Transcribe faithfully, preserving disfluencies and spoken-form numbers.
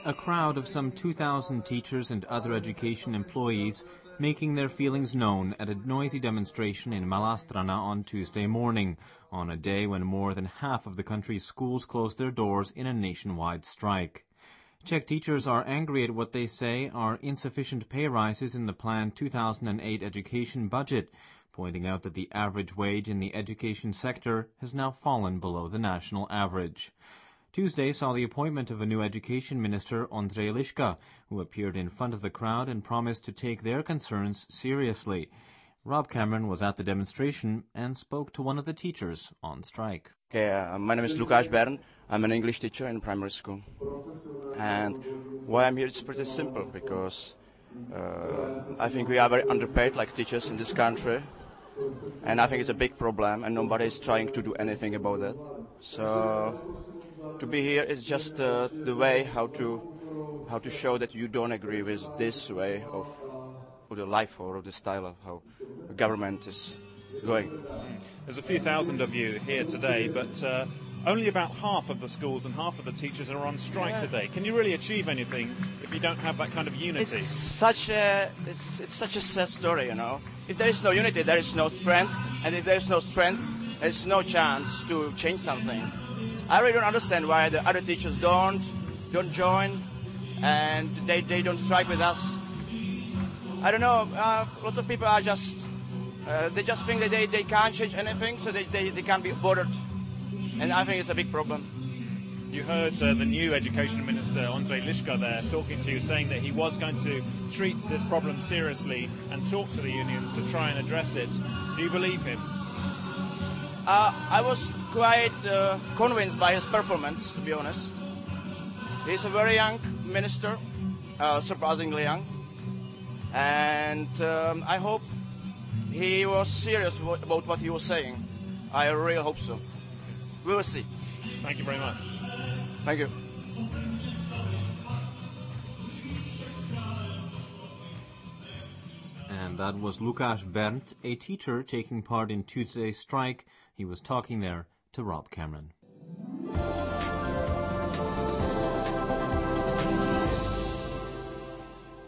a crowd of some two thousand teachers and other education employees making their feelings known at a noisy demonstration in Malá on Tuesday morning, on a day when more than half of the country's schools closed their doors in a nationwide strike. Czech teachers are angry at what they say are insufficient pay rises in the planned two thousand eight education budget, pointing out that the average wage in the education sector has now fallen below the national average. Tuesday saw the appointment of a new education minister, Ondřej Liška, who appeared in front of the crowd and promised to take their concerns seriously. Rob Cameron was at the demonstration and spoke to one of the teachers on strike. Okay, uh, my name is Lukáš Bern. I'm an English teacher in primary school. And why I'm here is pretty simple, because uh, I think we are very underpaid like teachers in this country. And I think it's a big problem, and nobody is trying to do anything about that. So to be here is just uh, the way how to how to show that you don't agree with this way of, of the life or of the style of how the government is going. There's a few thousand of you here today, but uh, only about half of the schools and half of the teachers are on strike yeah. today. Can you really achieve anything if you don't have that kind of unity? It's such a it's, it's such a sad story, you know. If there is no unity, there is no strength, and if there is no strength, there is no chance to change something. I really don't understand why the other teachers don't don't join, and they they don't strike with us. I don't know. Uh, lots of people are just uh, they just think that they, they can't change anything, so they, they, they can't be bothered. And I think it's a big problem. You heard uh, the new education minister, Ondřej Liška, there talking to you, saying that he was going to treat this problem seriously and talk to the unions to try and address it. Do you believe him? Uh, I was quite uh, convinced by his performance, to be honest. He's a very young minister, uh, surprisingly young. And um, I hope he was serious w- about what he was saying. I really hope so. We will see. Thank you very much. Thank you. And that was Lukáš Berndt, a teacher taking part in Tuesday's strike. He was talking there to Rob Cameron.